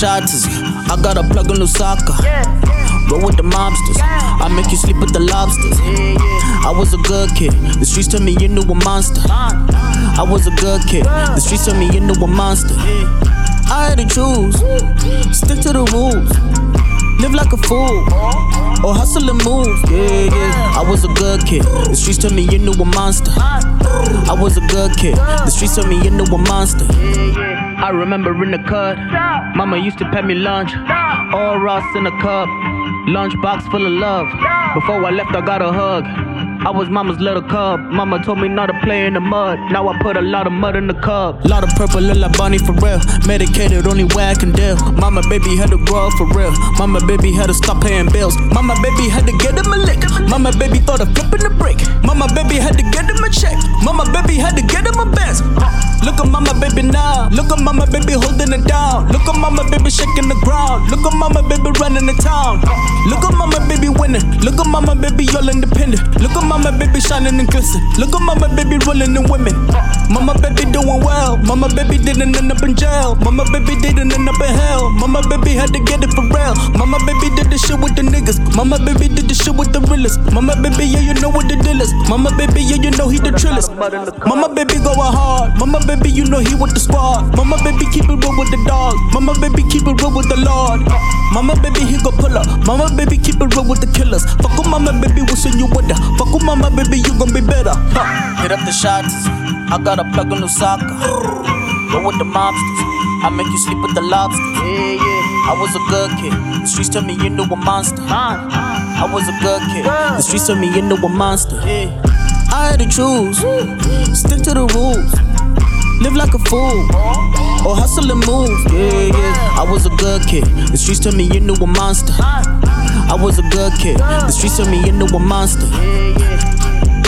shots. I got a plug in Lusaka. Roll with the mobsters. I make you sleep with the lobsters. I was a good kid. The streets turned me into a monster. I was a good kid. The streets turned me into a monster. I had to choose. Stick to the rules. Live like a fool. Or hustle and move. I was a good kid. The streets turned me into a monster. I was a good kid. The streets turned me into a monster. I remember in the cut, mama used to pay me lunch. All Ross in a cup, lunchbox full of love. Before I left, I got a hug. I was mama's little cub. Mama told me not to play in the mud. Now I put a lot of mud in the cup. Lot of purple, look like Bonnie for real. Medicated, only way I can deal. Mama baby had to grow up for real. Mama baby had to stop paying bills. Mama baby had to get him a lick. Mama baby thought of flipping the brick. Mama baby had to get him a check. Mama baby had to get him a Benz. Look at mama baby now. Look at mama baby holding it down. Look at mama baby shaking the ground. Look at mama baby running the town. Look at mama baby winning. Look at mama baby all independent. Look at mama baby shining and glisten. Look at mama baby rolling in women. Mama baby doing well. Mama baby didn't end up in jail. Mama baby didn't end up in hell. Mama baby had to get it for real. Mama baby did the shit with the niggas. Mama baby did the shit with the realest. Mama baby, yeah, you know what the deal is. Mama baby, yeah, you know he the trillest. Mama baby going hard. Mama baby, you know he with the squad. Mama baby keep it real with the dog. Mama baby keep it real with the Lord. Mama baby he go pull up. Mama baby keep it real with the killers. Fuck with mama baby, wishing you with her. Fuck with mama baby, you gon' be better. Hit up the shots. I got a plug in Lusaka. Roll with the mobsters. I make you sleep with the lobsters. I was a good kid. The streets turned me into a monster. I was a good kid. The streets turned me into a monster. I had to choose. Stick to the rules. Live like a fool. Or hustle and move. I was a good kid. The streets turned me into a monster. I was a good kid. The streets turned me into a monster.